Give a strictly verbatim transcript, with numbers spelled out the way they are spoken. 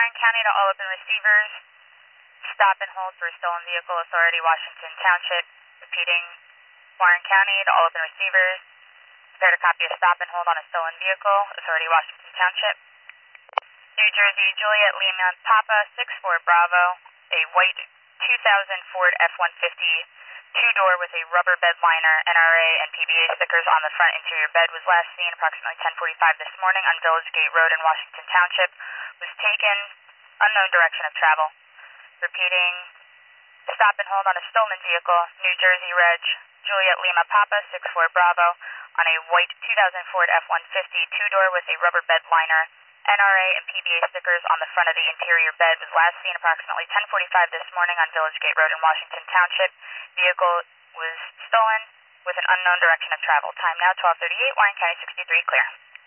Warren County to all open receivers. Stop and hold for stolen vehicle, Authority, Washington Township. Repeating, Warren County to all open receivers. Prepare to copy a stop and hold on a stolen vehicle, Authority, Washington Township. New Jersey, Juliet Lima Papa, six four Bravo, a white two thousand Ford F one fifty, two-door with a rubber bed liner, N R A and P B A stickers on the front interior bed was last seen approximately ten forty-five this morning on Village Gate Road in Washington Township. Was taken, unknown direction of travel. Repeating, stop and hold on a stolen vehicle, New Jersey Reg, Juliet Lima Papa, six four Bravo, on a white two thousand Ford F one fifty, two-door with a rubber bed liner, N R A and P B A stickers on the front of the interior bed was last seen approximately ten forty-five this morning on Village Gate Road in Washington Township. Vehicle was stolen with an unknown direction of travel. Time now twelve thirty-eight, Warren County sixty-three, clear.